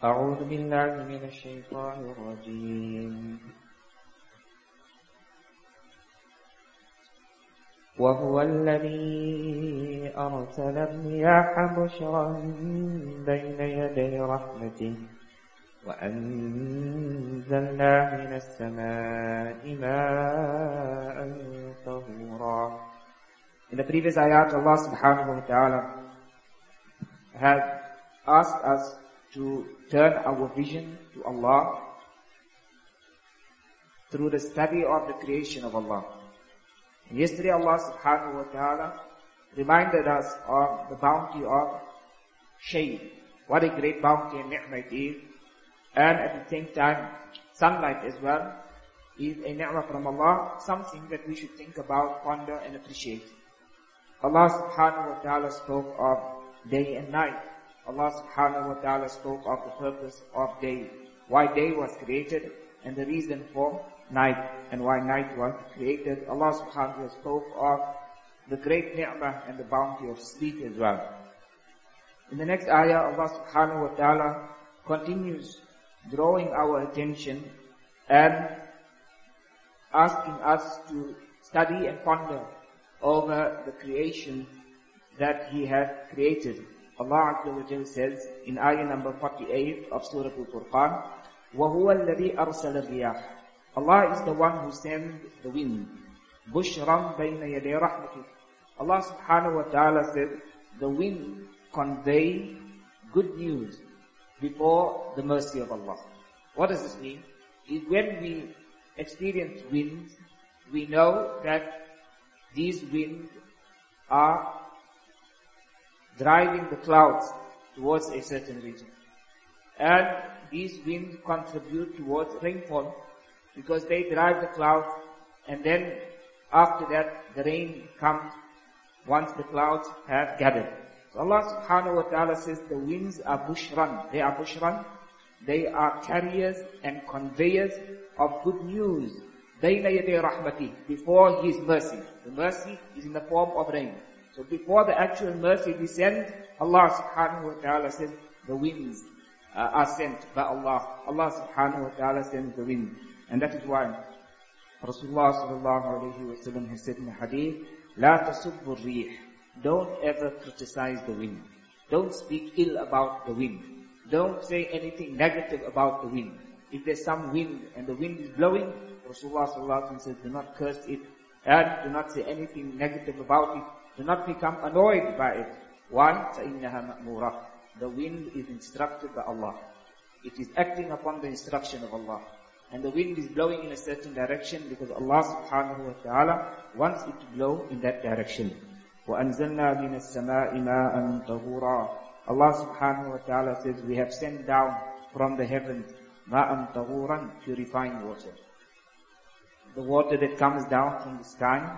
أعوذ بالله من الشيطان الرجيم وهو الذي أرسل الرياح بشرا بين يدي رحمته وأنزلنا من السماء ماء طهورا. In the previous ayat, Allah subhanahu wa ta'ala had asked us to turn our vision to Allah through the study of the creation of Allah. Yesterday Allah subhanahu wa ta'ala reminded us of the bounty of shade. What a great bounty and ni'mah it is. And at the same time, sunlight as well is a ni'mah from Allah, something that we should think about, ponder and appreciate. Allah subhanahu wa ta'ala spoke of day and night. Allah subhanahu wa ta'ala spoke of the purpose of day, why day was created and the reason for night and why night was created. Allah subhanahu wa ta'ala spoke of the great ni'mah and the bounty of sleep as well. In the next ayah, Allah subhanahu wa ta'ala continues drawing our attention and asking us to study and ponder over the creation that He has created. Allah Azza wa Jalla says in ayah number 48 of Surah Al-Furqan, وَهُوَ الَّذِي أَرْسَلَ الرِّيَاحَ. Allah is the one who sends the wind. بُشْرًا بَيْنَ يَدَيْ رَحْمَتِهِ. Allah subhanahu wa ta'ala said, the wind convey good news before the mercy of Allah. What does this mean? Is when we experience winds, we know that these winds are driving the clouds towards a certain region. And these winds contribute towards rainfall because they drive the clouds, and then after that the rain comes once the clouds have gathered. So Allah subhanahu wa ta'ala says the winds are bushran. They are bushran. They are carriers and conveyors of good news. Bayna yaday rahmati, before His mercy. The mercy is in the form of rain. So before the actual mercy descends, Allah subhanahu wa ta'ala says the winds are sent by Allah. Allah subhanahu wa ta'ala sends the wind. And that is why Rasulullah sallallahu alayhi wa sallam has said in the hadith, La tasubbu rih. Don't ever criticize the wind. Don't speak ill about the wind. Don't say anything negative about the wind. If there's some wind and the wind is blowing, Rasulullah sallallahu alayhi wa sallam says, do not curse it and do not say anything negative about it. Do not become annoyed by it. Why? فَإِنَّهَا مَأْمُورَةٌ. The wind is instructed by Allah. It is acting upon the instruction of Allah. And the wind is blowing in a certain direction because Allah subhanahu wa ta'ala wants it to blow in that direction. وَأَنزَلْنَا مِنَ السَّمَاءِ مَاءً طَهُورًا. Allah subhanahu wa ta'ala says, we have sent down from the heavens مَاءً طَهُورًا, purifying water. The water that comes down from the sky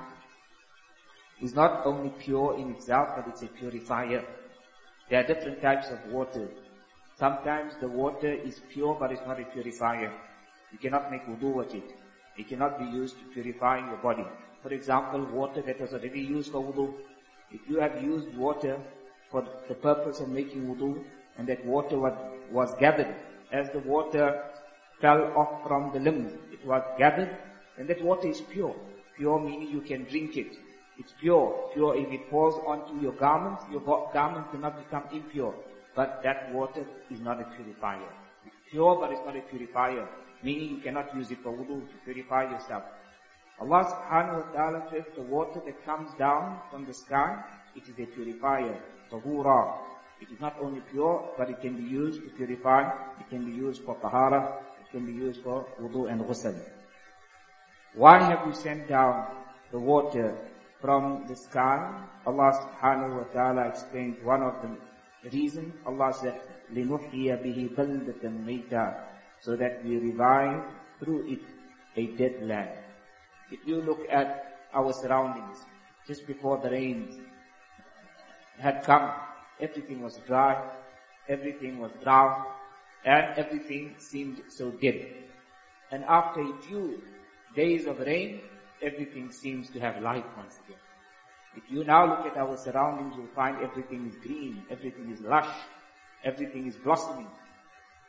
is not only pure in itself, but it's a purifier. There are different types of water. Sometimes the water is pure, but it's not a purifier. You cannot make wudu with it. It cannot be used to purify your body. For example, water that was already used for wudu. If you have used water for the purpose of making wudu, and that water was gathered, as the water fell off from the limbs, it was gathered, and that water is pure. Pure meaning you can drink it. It's pure. Pure if it falls onto your garments will not become impure. But that water is not a purifier. It's pure, but it's not a purifier. Meaning you cannot use it for wudu to purify yourself. Allah subhanahu wa ta'ala says the water that comes down from the sky, it is a purifier. Tahura. It is not only pure, but it can be used to purify. It can be used for tahara. It can be used for wudu and ghusl. Why have we sent down the water from the sky? Allah subhanahu wa ta'ala explains one of the reasons. Allah said, لِنُحْيَ بِهِ بَلْدَةً مَيْتًا, so that we revive through it a dead land. If you look at our surroundings, just before the rains had come, everything was dry, everything was brown, and everything seemed so dead. And after a few days of rain, everything seems to have life once again. If you now look at our surroundings, you'll find everything is green, everything is lush, everything is blossoming.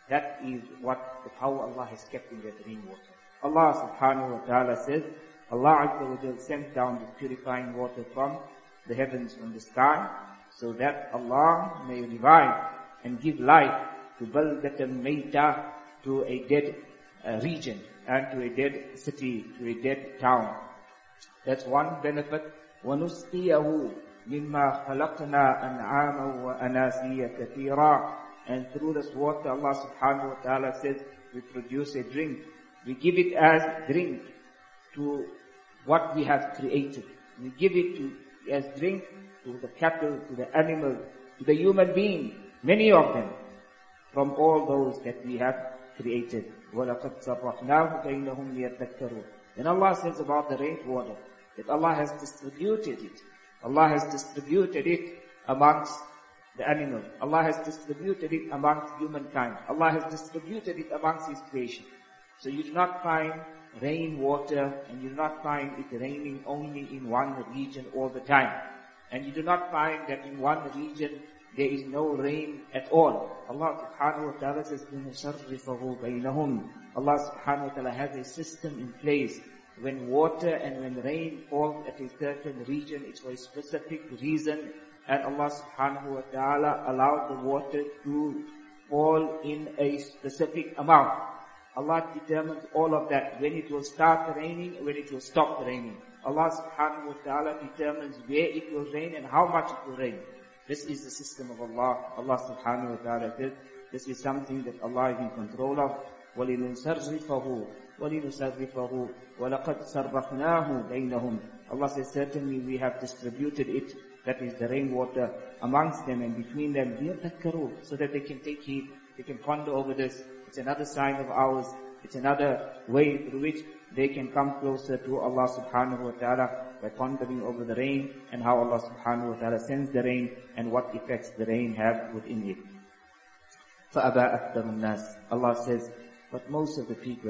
That is how Allah has kept in that rainwater. Allah subhanahu wa ta'ala says, Allah Azza wa Jal sent down the purifying water from the heavens, from the sky, so that Allah may revive and give life to baldatan mayta, to a dead region, and to a dead city, to a dead town. That's one benefit. وَنُسْقِيَهُ مِمَّا خَلَقْنَا أَنْعَامًا وَأَنَاسِيَّ كَثِيرًا. And through this water, Allah subhanahu wa ta'ala says, we produce a drink. We give it as drink to what we have created. We give it as drink to the cattle, to the animals, to the human being, many of them, from all those that we have created. وَلَقَدْ صَرَّفْنَاهُ بَيْنَهُمْ لِيَذَّكَّرُوا. Then Allah says about the rainwater, that Allah has distributed it. Allah has distributed it amongst the animals. Allah has distributed it amongst humankind. Allah has distributed it amongst His creation. So you do not find rainwater, and you do not find it raining only in one region all the time. And you do not find that in one region there is no rain at all. Allah subhanahu wa ta'ala says, لِنُصَرِّفَهُ بَيْنَهُمْ. Allah subhanahu wa ta'ala has a system in place. When water and when rain falls at a certain region, it's for a specific reason. And Allah subhanahu wa ta'ala allowed the water to fall in a specific amount. Allah determines all of that. When it will start raining, when it will stop raining. Allah subhanahu wa ta'ala determines where it will rain and how much it will rain. This is the system of Allah. Allah subhanahu wa ta'ala says, this is something that Allah is in control of. وَلِنُصَرِّفَهُ وَلَقَدْ صَرَّفْنَاهُ بَيْنَهُمْ. Allah says, certainly we have distributed it, that is the rainwater, amongst them and between them, لِيَذَّكَّرُوا, so that they can take heed, they can ponder over this. It's another sign of ours. It's another way through which they can come closer to Allah subhanahu wa ta'ala by pondering over the rain and how Allah subhanahu wa ta'ala sends the rain and what effects the rain have within it. فَأَبَى أَكْثَرُ النَّاسِ. Allah says, but most of the people,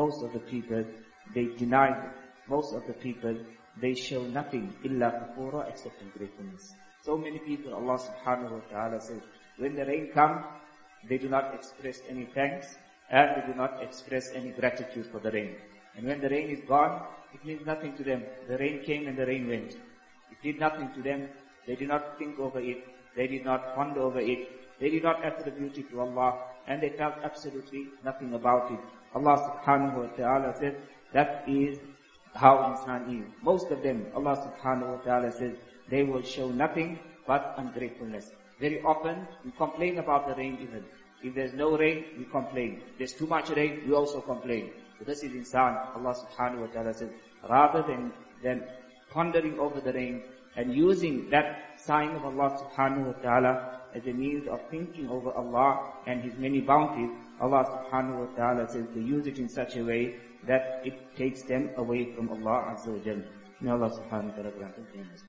they deny it. Most of the people, they show nothing إِلَّا كُفُورًا, except ungratefulness. So many people, Allah subhanahu wa ta'ala says, when the rain comes, they do not express any thanks, and they do not express any gratitude for the rain. And when the rain is gone, it means nothing to them. The rain came and the rain went. It did nothing to them. They did not think over it. They did not ponder over it. They did not attribute it to Allah. And they felt absolutely nothing about it. Allah subhanahu wa ta'ala says, that is how insan is. Most of them, Allah subhanahu wa ta'ala says, they will show nothing but ungratefulness. Very often, we complain about the rain even. If there's no rain, we complain. If there's too much rain, we also complain. So this is insan. Allah subhanahu wa ta'ala says, rather than pondering over the rain and using that sign of Allah subhanahu wa ta'ala as a means of thinking over Allah and His many bounties, Allah subhanahu wa ta'ala says to use it in such a way that it takes them away from Allah azza wa jalla. May Allah subhanahu wa ta'ala grant us.